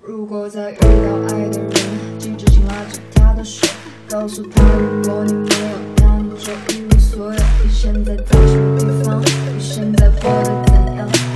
如果再遇到爱的人，记着紧拉着他的手，告诉他如果你没有，那你就一无所有。你现在在什么地方？你现在过得怎样？